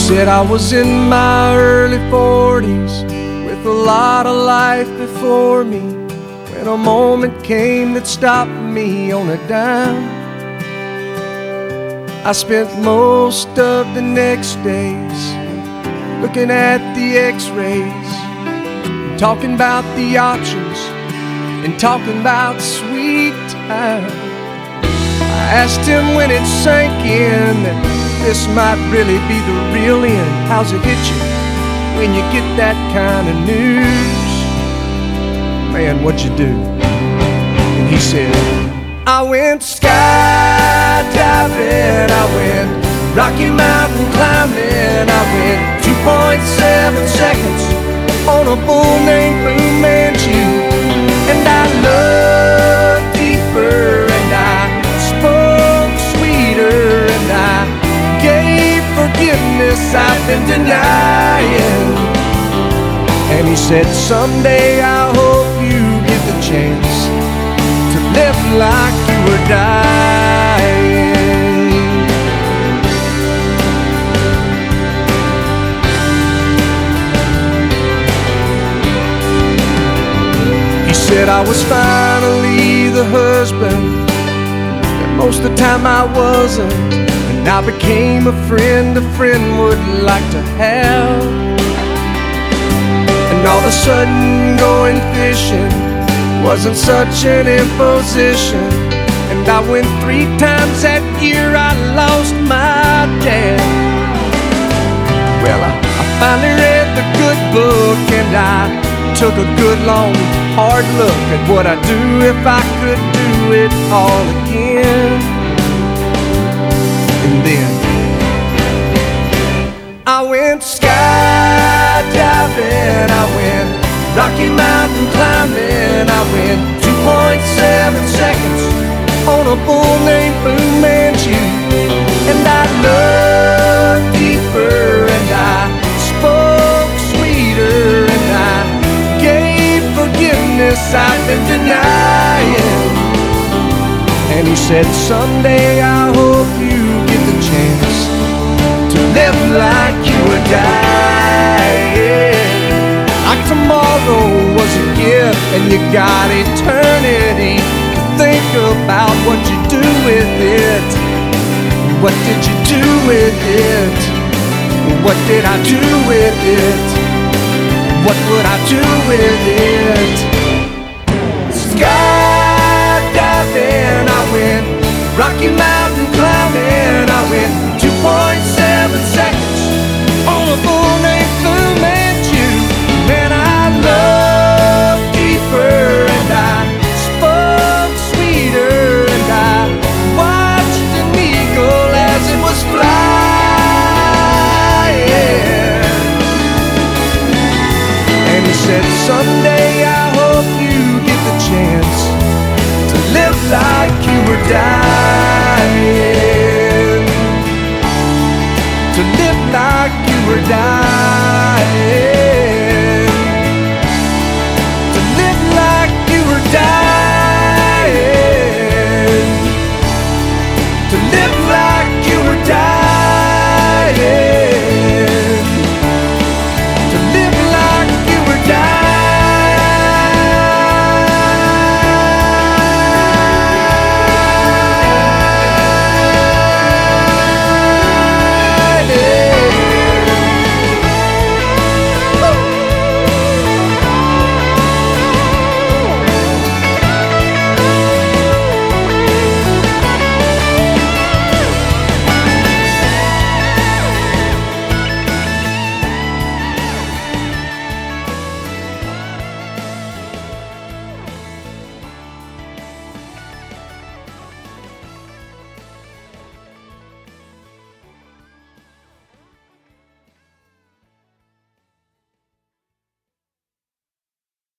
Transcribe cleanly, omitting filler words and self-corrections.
said I was in my early 40s with a lot of life before me, when a moment came that stopped me on a dime. I spent most of the next days looking at the x-rays, talking about the options and talking about sweet time. I asked him when it sank in that this might really be the real end. How's it hit you when you get that kind of news? Man, what'd you do? And he said, I went skydiving, I went Rocky Mountain climbing, I went 2.7 seconds on a bull named Fu Manchu. And I looked deeper and I spoke sweeter and I gave forgiveness I've been denying. And he said, someday I hope you get the chance to live like you were dying. He said I was finally the husband that most of the time I wasn't, and I became a friend would like to have. And all of a sudden going fishing wasn't such an imposition, and I went 3 times that year. I lost my dad. Well, I finally read the good book, and I took a good long hard look at what I'd do if I could do it all again. And then I went skydiving, I went Rocky Mountain climbing, I went 2.7 seconds on a bull named Fu Manchu. And I looked deeper and I spoke sweeter and I gave forgiveness I've been denying. And he said, someday I hope you get the chance to live like you were dying. Like tomorrow was a gift and you got eternity to think about what you do with it. What did you do with it? What did I do with it? What would I do with it? Skydiving, I went Rocky Mountain climbing, I went 2.7 seconds on a bull named Fu Manchu. Man, I looked deeper and I spoke sweeter and I watched an eagle as it was flying. And he said, someday I hope you get the chance to live like you were dying. To live like you were dying.